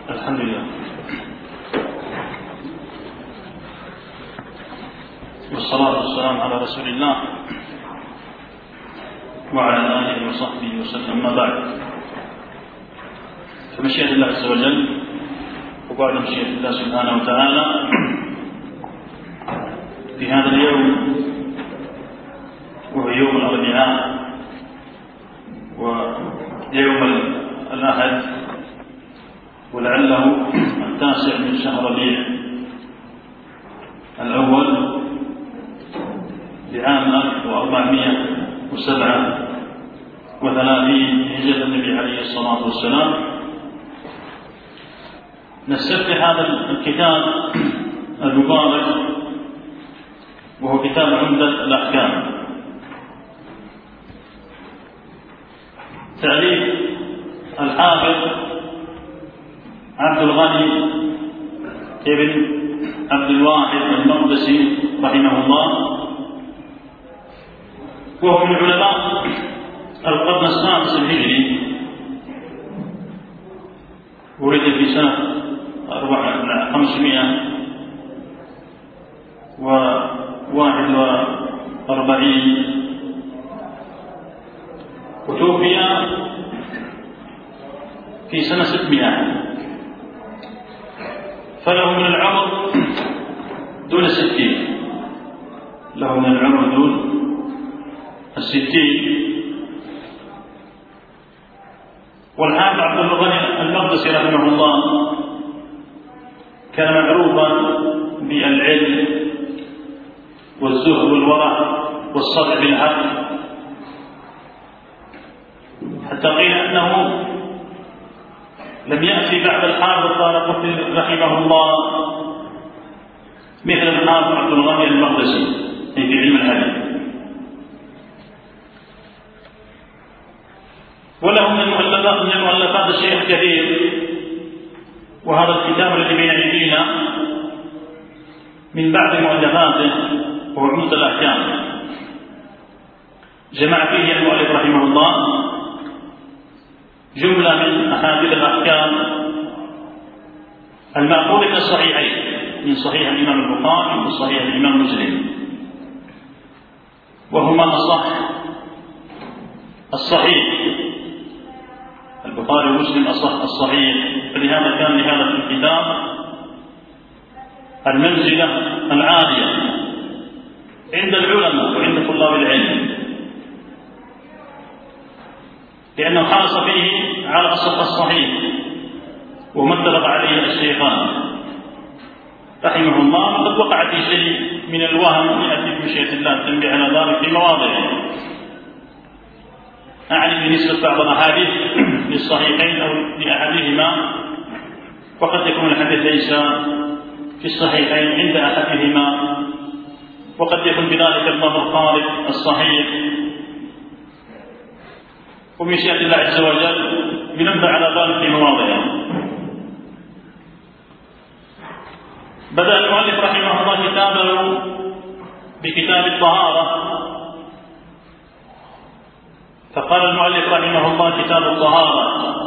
الحمد لله والصلاة والسلام على رسول الله وعلى آله وصحبه وسلم. أما بعد، فمشيئة الله عز وجل وبعد مشيئة الله سبحانه وتعالى في هذا اليوم وهو يوم الأربعاء ويوم الأحد ولعله 9 من شهر ربيع الأول لعام 1437 هجرة النبي عليه الصلاة والسلام، نستفتح هذا الكتاب المبارك وهو كتاب عمدة الأحكام، تعليق الحافظ عبد الغني ابن عبد الواحد المقدسي رحمه الله، وهو من علماء القرن السادس الهجري، ولد في سنة 541 وتوفي في سنة 600، فله من العمر دون 60، له من العمر دون 60. والحافظ عبد الغني المقدسي رحمه الله كان معروفا بالعلم والزهد والورع والصدق بالحق، حتى قيل أنه لم يأتي بعد الحافظ الدارقطني رحمه الله مثل الحافظ عبد الغني المقدسي في علم الحديث. وله من المؤلفات الشيخ كثير، وهذا الكتاب الذي بين أيدينا من بعض مؤلفاته وهو عمدة الأحكام، جمع فيه المؤلف رحمه الله جملة من أحاديث الأحكام المأخوذة من الصحيحين، من صحيح الإمام البخاري وصحيح الإمام مسلم، وهما أصح الصحيح، البخاري ومسلم أصح الصحيح، فلهذا كان لهذا الكتاب المنزلة العالية عند العلماء وعند طلاب العلم، لأنه حرص فيه على أصح الصحيح وما اتفق عليه الشيخان رحمه الله. قد وقع في شيء من الوهم يأتي بمشيئة الله التنبيه على ذلك في مواضعه، أعني بنسبة بعض الأحاديث للصحيحين أو لأحدهما، وقد يكون الحديث ليس في الصحيحين عند أحدهما، وقد يكون بذلك الظاهر خارج الصحيح، وبمشيئة الله عز وجل بنبه على ذلك في مواضعه. بدأ المؤلف رحمه الله كتابه بكتاب الطهارة، فقال المؤلف رحمه الله كتاب الطهارة.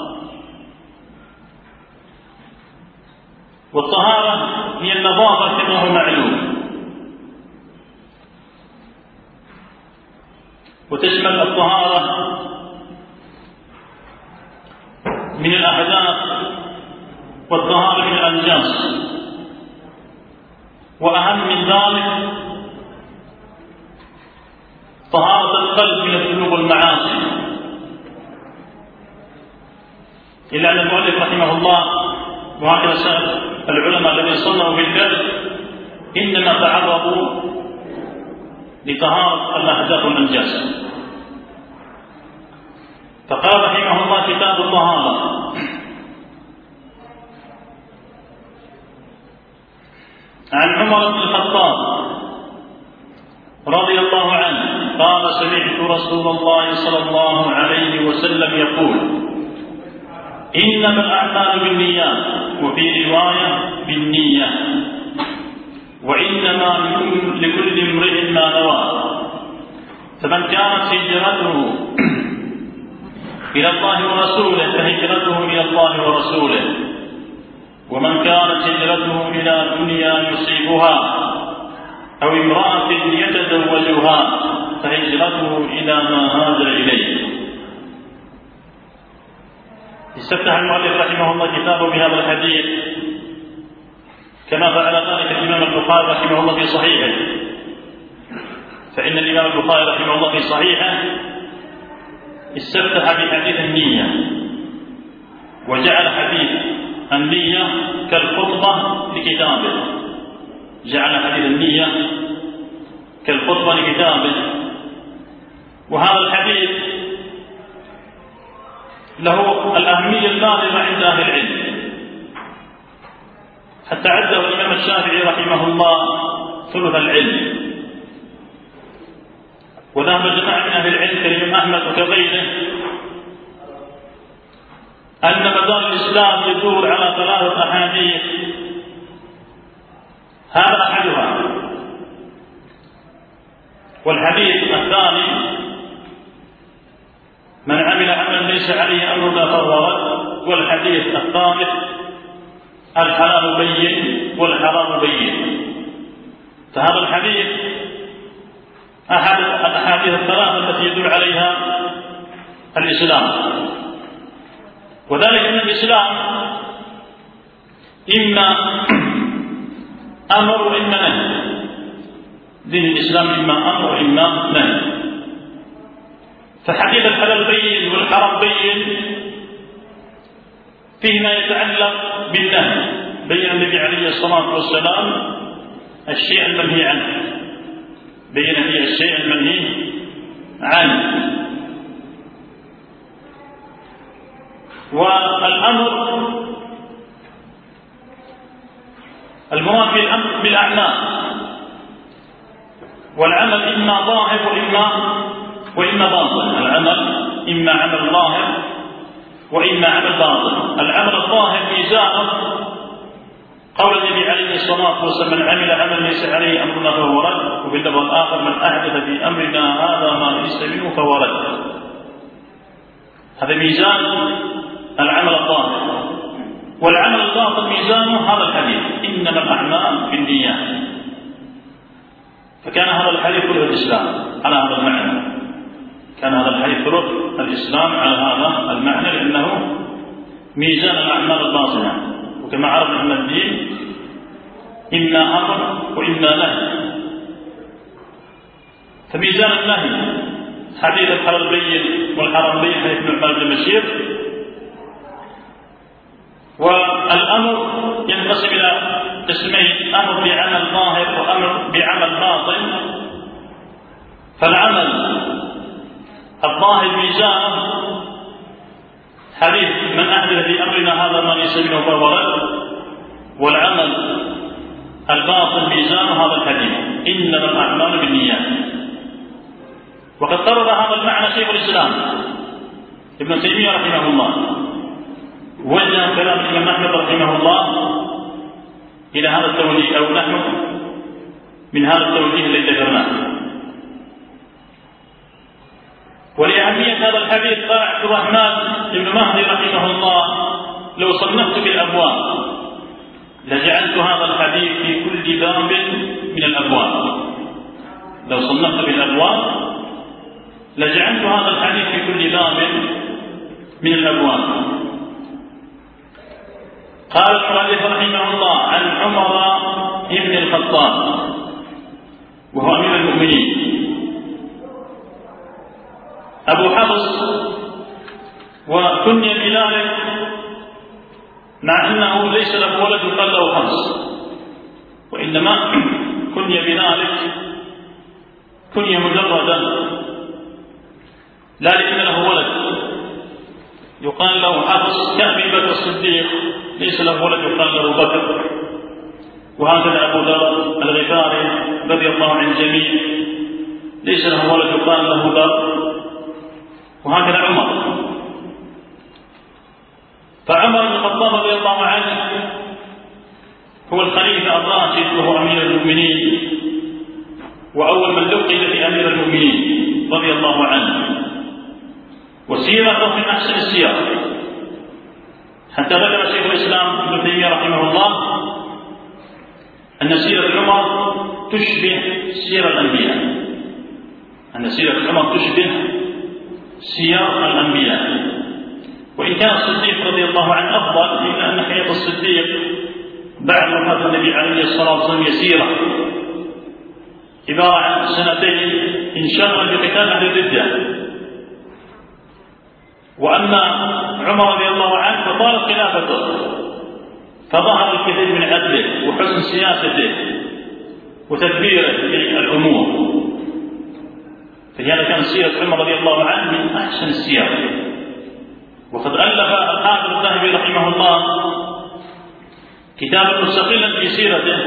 والطهارة هي النظافة كما هو معلوم، وتشمل الطهارة من الأحداث والطهارة من الأنجاس، وأهم من ذلك طهارة القلب من الذنوب والمعاصي. إلا أن المؤلف رحمه الله وهكذا سأل العلماء الذين صنعوا بالكذب إنما تعرضوا لطهارة الأحداث والأنجاس، فقال رحمه الله كتاب الطهارة. عن عمر بن الخطاب رضي الله عنه قال سمعت رسول الله صلى الله عليه وسلم يقول إنما الأعمال بالنيات، وفي رواية بالنية، وإنما لكل امرئ ما نوى، فمن كانت هجرته إلى الله ورسوله فهجرته إلى الله ورسوله، ومن كانت هجرته إلى دنيا يصيبها أو امرأة يتزوجها فهجرته إلى ما هاجر إليه. استفتح المؤلف رحمه الله كتابه بهذا الحديث كما فعل ذلك الإمام البخاري رحمه الله في صحيحه، فإن الإمام البخاري رحمه الله في صحيحه استفتح بحديث النية، وجعل حديث النية كالخطبة لكتابه، جعل حديث النية كالخطبة لكتابه. وهذا الحديث له الأهمية البالغة عند أهل العلم، حتى عده الإمام الشافعي رحمه الله ثلث العلم، وذهب جماعة من أهل العلم كالإمام أحمد وكغيره أن مدار الإسلام يدور على 3 أحاديث، هذا أحدها. والحديث الثاني من عمل عملا ليس عليه أمرنا فهو رد. والحديث الثالث الحلال بين والحرام بين. فهذا الحديث أحد الأحاديث الثلاثة التي يدل عليها الإسلام، وذلك أن الإسلام إما أمر وإما نهي. دين الإسلام إما أمر وإما نهي. فحديث الحلال بين والحرام بين فيه ما يتعلق بالنهي، بين النبي عليه الصلاة والسلام الشيء المنهي عنه، بين فيه الشيء المنهي عنه. والأمر المراد بالأمر بالأعمال، والعمل إما ظاهر وإما باطن. العمل إما عمل ظاهر وإما عمل باطن. العمل الظاهر ميزانه قول النبي عليه الصلاة والسلام من عمل عملا ليس عليه أمرنا فهو رد، وفي اللفظ الآخر من أحدث في أمرنا هذا ما ليس منه فهو رد. هذا ميزان العمل الظاهر. والعمل الباطن ميزانه هذا الحديث إنما الأعمال بالنيات. فكان هذا الحديث كله الإسلام على هذا المعنى، كان هذا الحديث كله الإسلام على هذا المعنى، لأنه ميزان الأعمال الباطنة. وكما عرفنا أن الدين إما أمر وإما نهي. فميزان النهي حديث الحلال بين والحرام بين حديث نعمان بن بشير. والأمر ينقسم إلى قسمين: أمر بعمل ظاهر وأمر بعمل باطن. فالعمل الظاهر ميزانه حديث من أحدث في أمرنا هذا ما ليس منه فهو رد. والعمل الباطن ميزانه هذا الحديث إنما الأعمال بالنيات. وقد قرر هذا المعنى شيخ الإسلام ابن تيمية رحمه الله، وجه كلام الإمام أحمد رحمه الله إلى هذا التوجيه، أو نحن من هذا التوجيه الذي ذكرناه. ولأهمية هذا الحديث قال عبد الرحمن بن مهدي رحمه الله: لو صنفت بالأبواب لجعلت هذا الحديث في كل باب من الأبواب. لو صنفت بالأبواب لجعلت هذا الحديث في كل باب من الأبواب. قال المؤلف رحمه الله: عن عمر بن الخطاب وهو أمير المؤمنين أبو حفص، وكني بذلك مع أنه ليس له ولد يقال له حفص، وإنما كني بذلك كني مجردا، لا لأن له ولد يقال له حفص، كأبي بكر الصديق ليس له ولد يقال له بكر، وهكذا أبو ذر الغفاري رضي الله عن الجميع ليس له ولد يقال له ذر، وهكذا عمر. فعمر بن الخطاب رضي الله عنه هو الخليفة الراشد وهو أمير المؤمنين، وأول من لقب بأمير المؤمنين رضي الله عنه، وسيرته من أحسن السير، حتى ذكر شيخ الإسلام ابن تيمية تيمية رحمه الله أن سيرة عمر تشبه سير الأنبياء، أن سيرة عمر تشبه سير الأنبياء، وإن كان الصديق رضي الله عنه أفضل، إلا أن حياة الصديق بعد وفاة النبي عليه الصلاة والسلام يسيرة، عبارة عن 2 انشغل بقتال أهل الردة. وأما عمر رضي الله عنه فطالت خلافته، فظهر الكثير من عدله وحسن سياسته وتدبيره للأمور، فلهذا كان سيرة عمر رضي الله عنه من أحسن السير. وقد ألف الحافظ الذهبي رحمه الله كتابا مستقلا في سيرته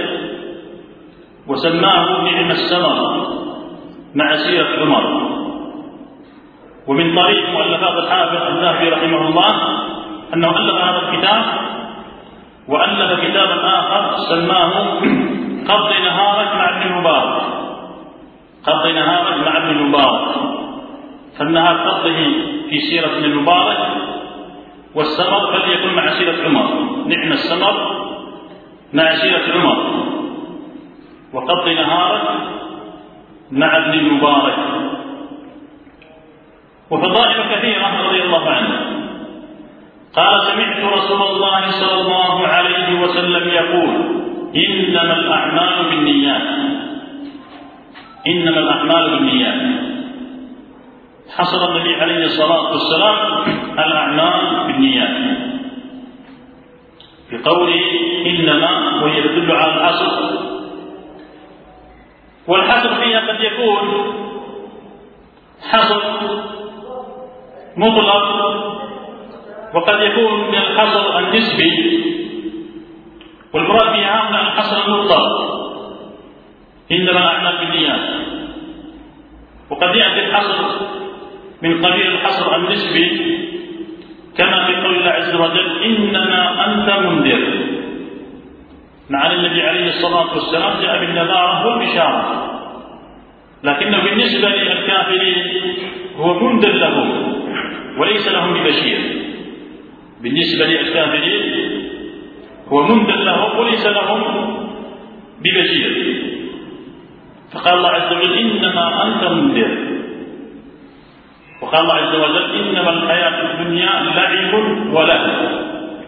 وسماه نعم السمر مع سيرة عمر. ومن طريق مؤلفات الحافظ الذهبي رحمه الله أنه ألف هذا الكتاب، وألف كتابا آخر سماه قضي نهارك مع ابن المبارك، قضي نهارك مع ابن المبارك، فالنهار قضه في سيرة ابن المبارك، والسمر فليكن مع سيرة عمر، نعم السمر مع سيرة عمر، وقضي نهارك مع ابن المبارك. وفضائل كثيرة رضي الله عنه. قال سمعت رسول الله صلى الله عليه وسلم يقول إنما الأعمال بالنيات، إنما الأعمال بالنيات. حصر النبي عليه الصلاة والسلام الأعمال بالنيات بقوله إنما، وهي تدل على الحصر، والحصر فيها قد يكون حصر مطلق، وقد يكون من الحصر النسبي، والمراد بها هنا الحصر المطلق إنما الأعمال بالنيات. وقد يأتي الحصر من قبيل الحصر النسبي كما في قول الله عز وجل إنما أنت منذر، مع النبي عليه الصلاة والسلام جاء بالنذارة والبشارة، لكنه بالنسبة للكافرين هو منذر لهم وليس لهم ببشير. بالنسبة للكافرين هو منذر لهم وليس لهم ببشير. فقال الله عز وجل إنما أنت منذر، وقال الله عز وجل إنما الحياة الدنيا لعب ولهو.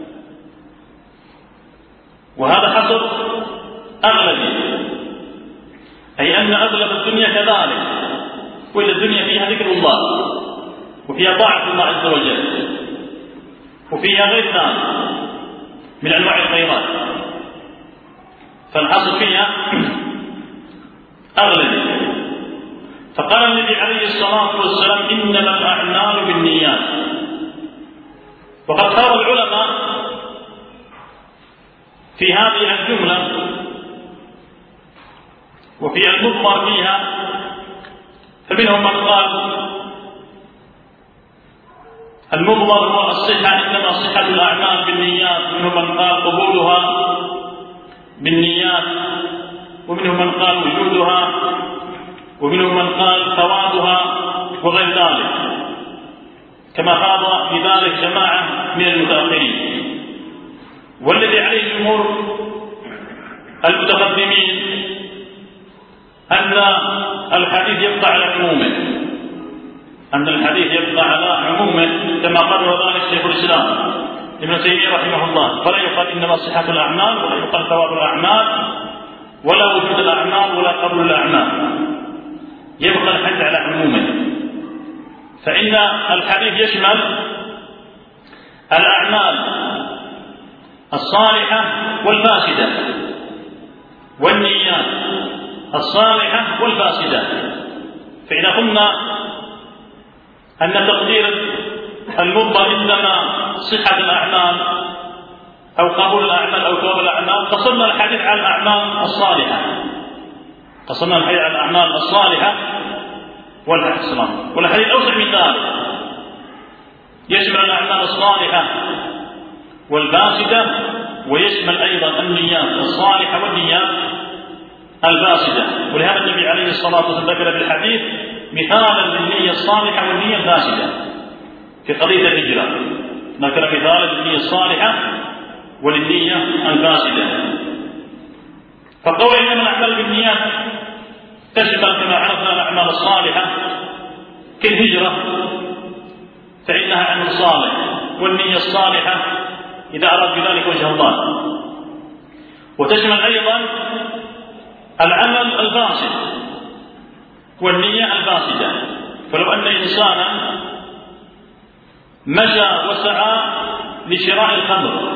وهذا حصر أغلبي، أي أن أغلب الدنيا كذلك، وإذا الدنيا فيها ذكر الله وفيها طاعة الله عز وجل وفيها غير ذلك من أنواع الخيرات، فالحصر فيها أغلبي. فقال النبي عليه الصلاة والسلام إنما الأعمال بالنيات. وقد قال العلماء في هذه الجملة وفي المضمر فيها، فمنهم من قال المضمر هو الصحة، إنما صحة الأعمال بالنيات، ومنهم من قال قبولها بالنيات، ومنهم من قال وجودها، ومنهم من قال ثوابها وغير ذلك، كما خاض في ذلك جماعة من المتأخرين. والذي عليه جمهور المتقدمين أن الحديث يبقى على عمومه، أن الحديث يبقى على عمومه كما قرر ذلك شيخ الإسلام ابن تيمية رحمه الله، فلا يقال إنما صحة الأعمال ولا يقال ثواب الأعمال ولا وجود الأعمال ولا قبول الأعمال، يبقى الحديث على عمومه. فإن الحديث يشمل الأعمال الصالحة والفاسدة، والنيات الصالحة والفاسدة. فإذا قلنا أن تقدير المضمر إنما صحة الأعمال أو قبول الأعمال أو ثواب الأعمال، قصرنا الحديث على الأعمال الصالحة، قصرنا الحديث على الأعمال الصالحة والحديث أوسع من ذلك، يشمل الأعمال الصالحة والفاسدة، ويشمل أيضا النيات الصالحة والنيات الفاسدة. ولهذا النبي عليه الصلاة والسلام ذكر في الحديث مثالا للنية الصالحة والنية الفاسدة في قضية الهجرة، ذكر مثالا للنية الصالحة وللنية الفاسدة. فقول إنما الأعمال بالنيات تشمل كما عرفنا الأعمال الصالحة كالهجرة فإنها عمل صالح، والنية الصالحة إذا أراد بذلك وجه الله. وتشمل أيضا العمل الفاسد والنية الفاسدة. فلو أن إنسانا مشى وسعى لشراء الخمر،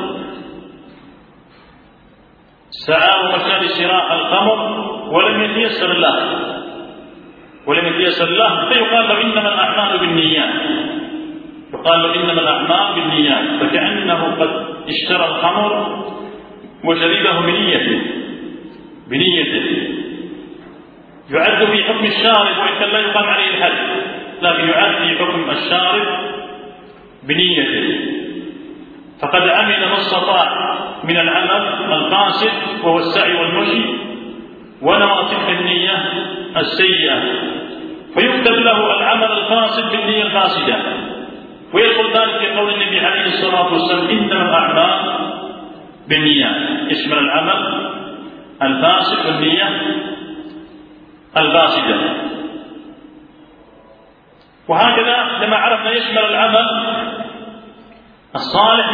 سعى ومشى لشراء الخمر ولم يتيسر له فيقال له إنما الأعمال بالنيات، يقال له إنما الأعمال بالنيات، فكأنه قد اشترى الخمر وشربه بنيته يعد في حكم الشارب، وإن كان لا يقام عليه الحد، لكن يعد في حكم الشارب بنيته. فقد عمل ما استطاع من العمل القاصد وهو السعي والمشي، ونوى تلك النية السيئة، فيكتب له العمل الفاسد بالنية الفاسدة. ويدخل ذلك في قول النبي عليه الصلاة والسلام إنما الأعمال بالنيات، يشمل العمل الفاسد والنية الفاسدة. وهكذا لما عرفنا يشمل العمل الصالح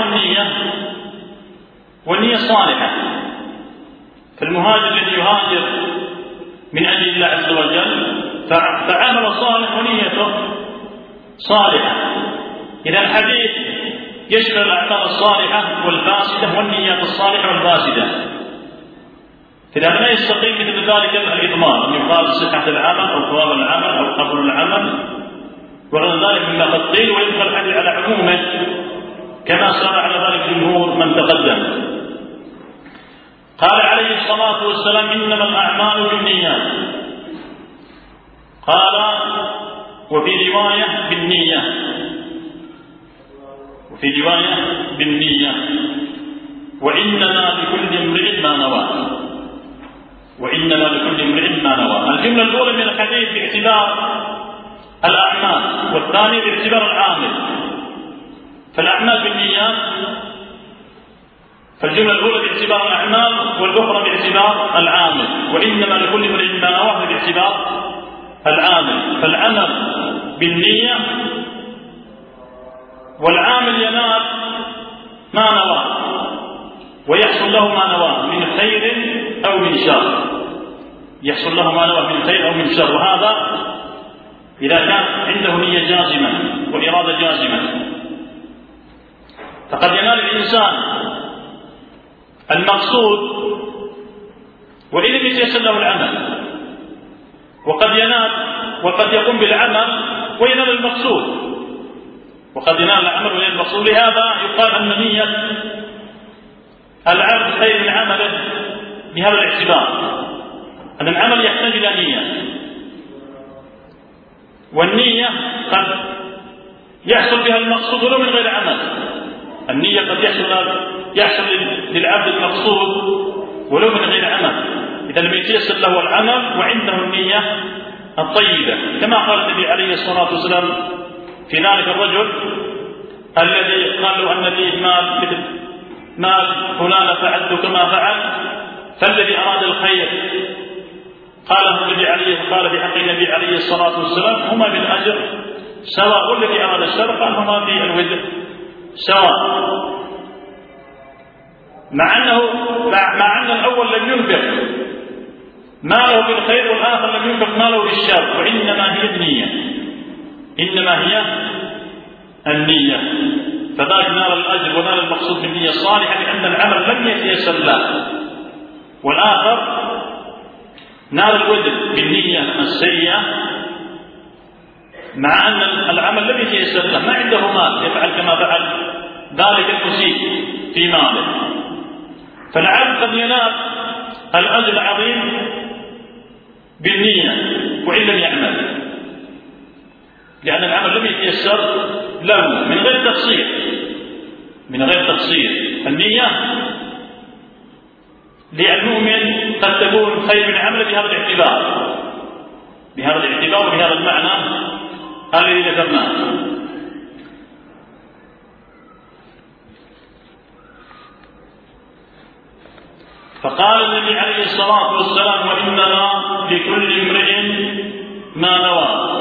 والنية الصالحة. فالمهاجر الذي يهاجر من أجل الله عز وجل فعمل صالح ونيته صالحة. إذا الحديث يشمل الأعمال الصالحة والفاسدة والنيات الصالحة والفاسدة. إذا لا يستقيم مثل ذلك الإضمار، أن يقال صحة العمل أو ثواب العمل أو قبول العمل وغير ذلك مما قد قيل، ويدخل الحديث على عمومه كما سار على ذلك جمهور من تقدم. قال عليه الصلاة والسلام إنما الأعمال بالنيات، قال وفي رواية بالنية وإنما لكل امرئ ما نوى. الجملة الأولى من الحديث باعتبار الأعمال، والثانية باعتبار العامل. فالأعمال بالنيات، فالجملة الأولى باعتبار الأعمال والأخرى باعتبار العامل، وإنما لكل امرئ ما نوى باعتبار العامل. فالعمل بالنية والعامل ينال ما نوى ويحصل له ما نوى من خير أو من شر، يحصل له ما نوى من خير أو من شر. وهذا إذا كان عنده نية جازمة وإرادة جازمة. فقد ينال الإنسان المقصود وإن لم يتيسر له العمل، وقد يقوم بالعمل وينال المقصود، لهذا يقال أن نية العبد خير من عمله بهذا الاعتبار، أن العمل يحتاج إلى نية، والنية قد يحصل بها المقصود ولو من غير عمل. النية قد يحصل للعبد المقصود ولو من غير عمل إذا لم يتيسر له العمل وعنده النية الطيبة، كما قال النبي عليه الصلاة والسلام في ذلك الرجل الذي قال له أن لي مال مثل مال فلان فعلت كما فعل، فالذي أراد الخير قال بحق النبي عليه الصلاة والسلام هما بالأجر سواء، والذي أراد الشر قال هما في الوزر سواء، مع أن الأول لم ينفق ماله بالخير والآخر لم ينفق ماله بالشر، وإنما هي النية. فذلك نال الأجر ونال المقصود بالنية الصالحة لأن العمل لم يتيسر له، والآخر نال الوزر بالنية السيئة مع أن العمل لم يتيسر له، ما عنده مال يفعل كما فعل ذلك المسيء في ماله. فالعبد قد ينال الأجر العظيم بالنية وإن لم يعمل، لأن العمل لم يتيسر له من غير تقصير. النية للمؤمن قد تكون خير من عمل بهذا الاعتبار وبهذا المعنى الذي ذكرناه. فقال النبي عليه الصلاة والسلام: وإنما لكل امرئ ما نوى.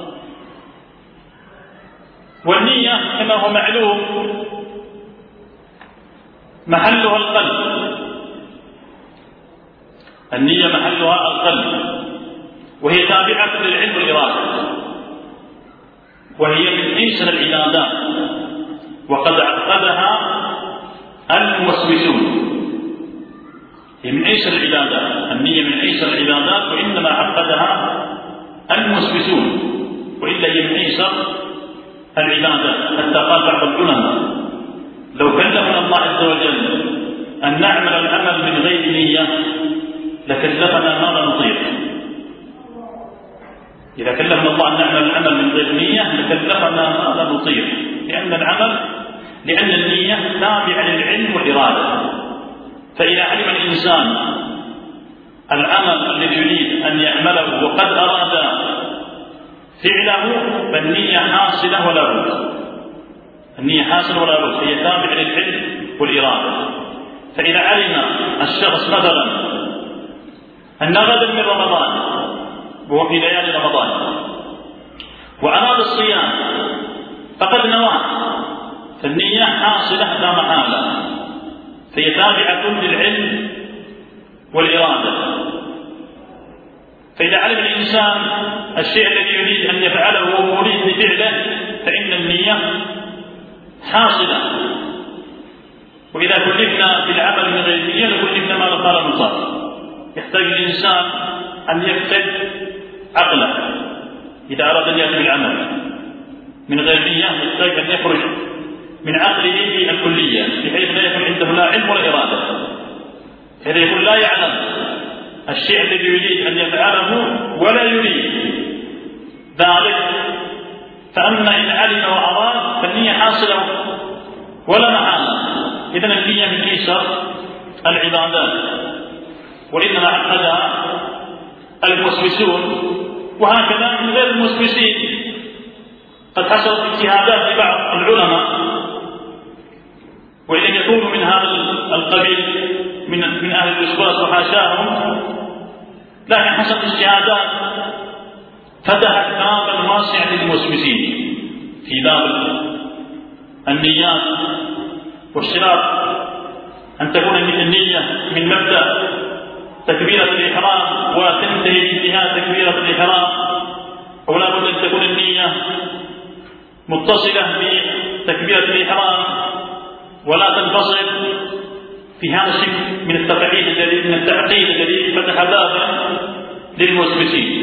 والنية كما هو معلوم محلها القلب، النية محلها القلب، وهي تابعة للعلم والإرادة، وهي من أيسر العبادات، وقد عقدها الموسوسون. هي من أيسر العبادات، النية من أيسر العبادات، وإنما عقدها الموسوسون، وإلا هي من أيسر العبادات. حتى قال بعض العلماء: لو كلفنا الله عز وجل أن نعمل العمل من غير نية لكلفنا ما لا نطيق. إذا كلفنا الله أن نعمل العمل من غير نية لكلفنا ما لا نطيق، لأن النية تابعة للعلم والإرادة. فإذا علم الإنسان العمل الذي يريد أن يعمله وقد أراد فعله فالنية حاصلة ولا بد، النية حاصلة ولا بد، هي تابعة للعلم والإرادة. فإذا علم الشخص مثلا أن غدا من رمضان وهو في ليالي رمضان وأراد الصيام فقد نوى، فالنية حاصلة لا محالة، فهي تابعة للعلم والإرادة. فإذا علم الإنسان الشيء الذي يريد أن يفعله ومريد لفعله فإن النية حاصلة. وإذا كلفنا بالعمل من غير نية لكلفنا ما قال المصاب. يحتاج الإنسان أن يكتب عقله إذا أراد أن يأتي بالعمل من غير نية، يحتاج أن يخرج من عقله في الكلية بحيث لا يكون عنده لا علم ولا إرادة، حيث يكون لا يعلم الشيء الذي يريد أن يفعله ولا يريد ذلك. فأما إن علم وأراد فالنية حاصلة ولا محالة. إذن النية من أيسر العبادات، وإنما عقدها الموسوسون، وهكذا من غير الموسوسين. قد حصلت اجتهادات لبعض العلماء وإن لم يكونوا من هذا القبيل من أهل الوسواس وحاشاهم، لكن حصلت اجتهادات فتحت بابا واسعا للموسوسين في باب النيات، والشراط أن تكون النية من مبدأ تكبيرة الإحرام وتنتهي بانتهاء تكبيرة الإحرام، أو لا بد أن تكون النية متصلة بتكبيرة الإحرام ولا تنفصل. في هذا الشكل من التعقيد الذي فتح بابا للموسوسين،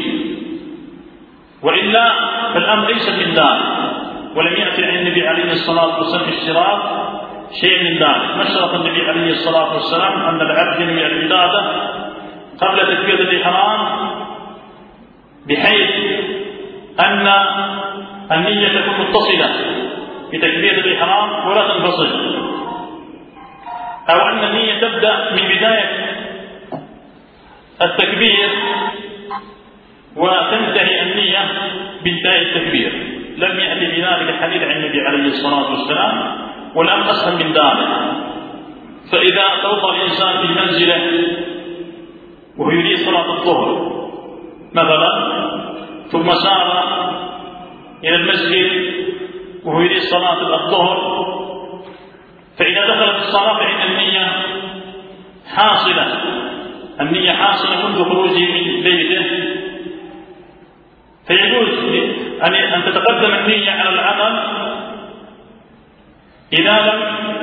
وإلا فالأمر ليس من ذلك، ولم يأتي عن النبي عليه الصلاة والسلام اشتراط شيء من ذلك. ما اشترط النبي عليه الصلاة والسلام أن العبد ينوي العبادة قبل تكبيرة الإحرام بحيث أن النية تكون متصلة بتكبيرة الإحرام ولا تنفصل، أو أن النية تبدأ من بداية التكبير وتنتهي النية بانتهاء التكبير. لم يأتي بذلك الحديث عن النبي عليه الصلاة والسلام، والأمر أسهل من ذلك. فإذا توضأ الإنسان في منزله وهو يريد صلاة الظهر مثلا، ثم سار إلى المسجد وهو يريد صلاة الظهر، فإذا دخل في الصلاة فإن النية حاصلة، النية حاصلة منذ خروجه من بيته. فيجوز أن تتقدم النية على العمل إذا لم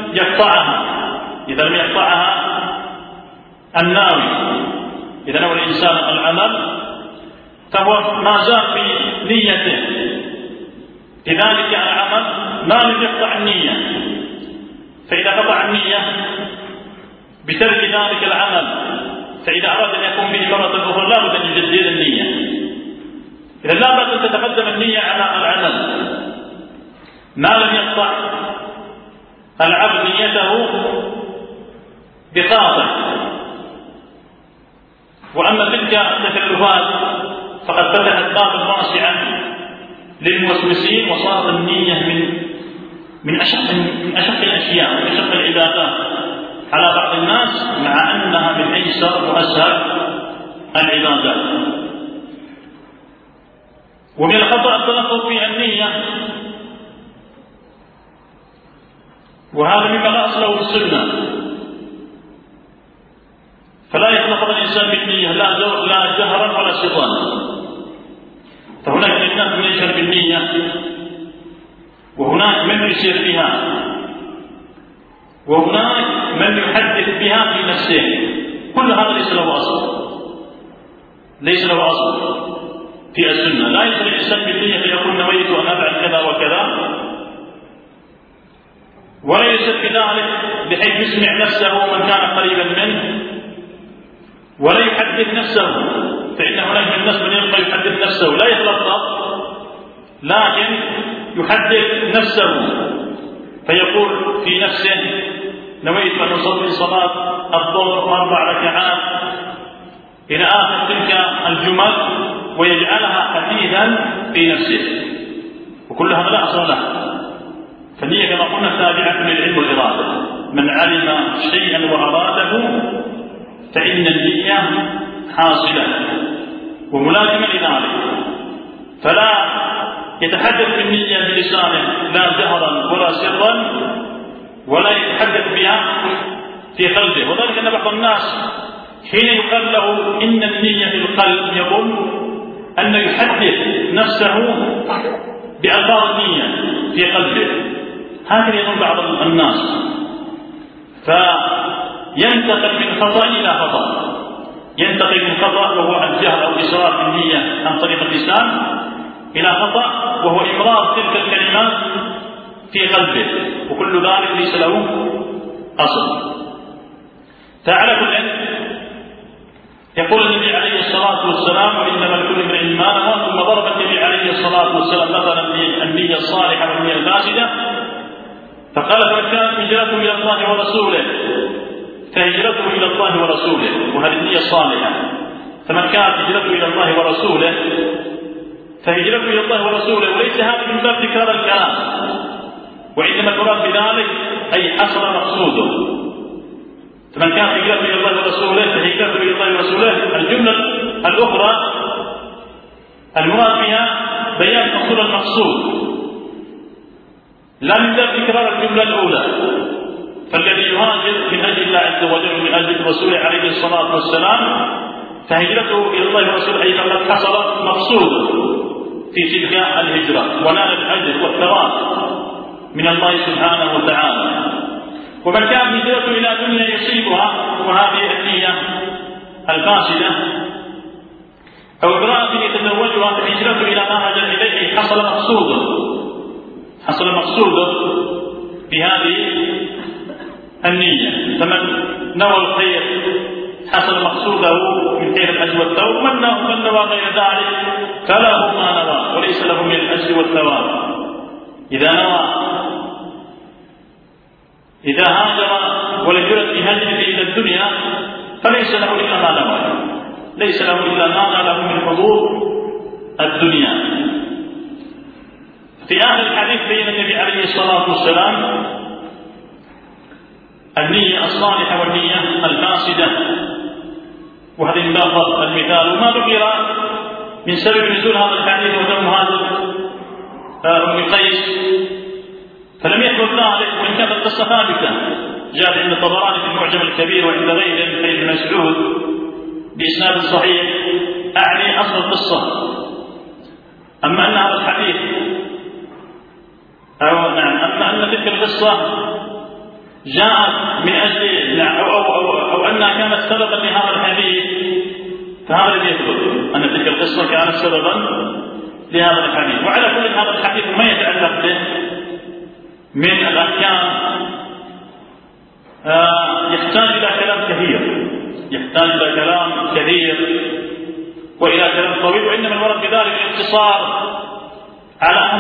يقطعها الناوي. إذا نوى الإنسان العمل فهو ما زال في نيته، لذلك العمل ما لم يقطع النية. فإذا قطع النية بترك ذلك العمل، فإذا أراد أن يقوم به مرة أخرى لا بد أن يجدد النية. إذا لا بد أن تتقدم النية على العمل ما لم يقطع العبد نيته بخاطئ. وأما تلك التكلفات فقد فتحت بابا واسعا للموسوسين، وصارت النية من أشق الأشياء، من أشق العبادات. على بعض الناس مع أنها من أيسر وأسهل العبادات. ومن الخطأ التلفظ في النية، وهذا مما لا أصل له في السنة، فلا يتلفظ الإنسان بالنية لا جهرا ولا سرا. فهناك من الناس من يجهر بالنية، وهناك من يسير بها، وهناك من يحدث بها في نفسه. كل هذا ليس له أصل، ليس له أصل في السنة. لا يجهر الإنسان بالنية فيقول نويت أن أفعل كذا وكذا، ولا يسر بذلك بحيث يسمع نفسه من كان قريبا منه، ولا يحدث نفسه، فإن هناك من الناس من يبقى يحدث نفسه لا يتلفظ، لكن يحدث نفسه فيقول في نفسه نويت أن أصلي صلاة الظهر 4 ركعات إلى آخر تلك الجمل، ويجعلها حديثا في نفسه، وكل هذا لا أصل له. فالنية كما قلنا تابعة للعلم والإرادة. من علم شيئا وأراده فإن النية حاصلة وملازمة لذلك، فلا يتحدث بالنية بلسانه لا جهرا ولا سرا، ولا يتحدث بها في قلبه. وذلك أن بعض الناس حين يقال له إن النية في القلب يظن أن يحدث نفسه بألفاظ النية في قلبه، هكذا يظن بعض الناس، فينتقل من خطأ إلى خطأ، ينتقل من خطأ وهو الجهل أو إسراف النية عن طريق اللسان إلى خطأ وهو إمرار تلك الكلمات في قلبه، وكل ذلك ليس له أصل. فعلى كل يقول النبي عليه الصلاة والسلام وإنما لكل امرئ ما نوى، ثم ضرب النبي عليه الصلاة والسلام مثلا النية الصالحة والنية الفاسدة، فقال فمن كانت هجرته إلى الله ورسوله فهجرته إلى الله ورسوله، وهذه النية الصالحة. فمن كانت هجرته إلى الله ورسوله فهجرته إلى الله ورسوله، وليس هذا من باب تكرار الكلام، وإنما المراد بذلك أي حصل مقصوده. فمن كان هجرته إلى الله ورسوله فهجرته إلى الله ورسوله. الجملة الأخرى المراد بها بيان حصول المقصود، لا من باب تكرار الجملة الأولى. فالذي يهاجر من أجل الله عز وجل من أجل الرسول عليه الصلاة والسلام فهجرته إلى الله ورسوله، أي فقد حصل مقصوده في تلك الهجرة ونال الأجر والثواب من الله سبحانه وتعالى. ومن كان هجرته إلى دنيا يصيبها، وهذه النية الفاسدة، أو امرأة يتزوجها فهجرته إلى ما هاجر إليه حصل مقصوده بهذه النية. فمن نوى الخير حصل مقصوده من خير الأجر والثواب، من نوى غير ذلك فله ما نوى وليس له من الأجر والثواب. إذا هاجر ولجرت بهجرته إلى الدنيا فليس له إلا ما نوى، ليس له إلا ما ناله من حظوظ الدنيا. في آخر الحديث بين النبي عليه الصلاة والسلام النية الصالحة والنية الفاسدة، وهذه من باب المثال. وما ذكر من سبب نزول هذا الحديث ودم هذا أم قيس فلم يثبت ذلك، وإن كانت القصة ثابتة جاءت عند الطبراني في المعجم الكبير وعند غيره من حديث مسعود بإسناد صحيح، أعني أصل القصة. أما أن هذا الحديث أما أن تلك القصة جاءت من أجل أو أنها كانت سببا لهذا الحديث، فهذا الذي يثبت أن تلك القصة كانت سببا لهذا الحديث. وعلى كل هذا الحديث ما يتعلق به من الأحكام يحتاج إلى كلام كثير وإلى كلام طويل، وإنما المراد بذلك الاقتصار على أهم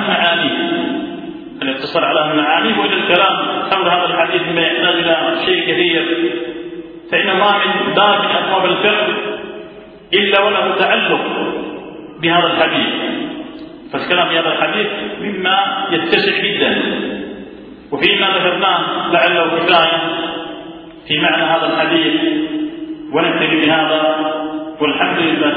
معانيه، وإلى الكلام حول هذا الحديث مما يحتاج إلى شيء كثير، فإنه ما من باب من أبواب الفقه إلا وله تعلق بهذا الحديث. فالكلام في هذا الحديث مما يتسع جدا، وفيما ذكرناه لعله كفاية، في معنى هذا الحديث، ونكتفي بهذا والحمد لله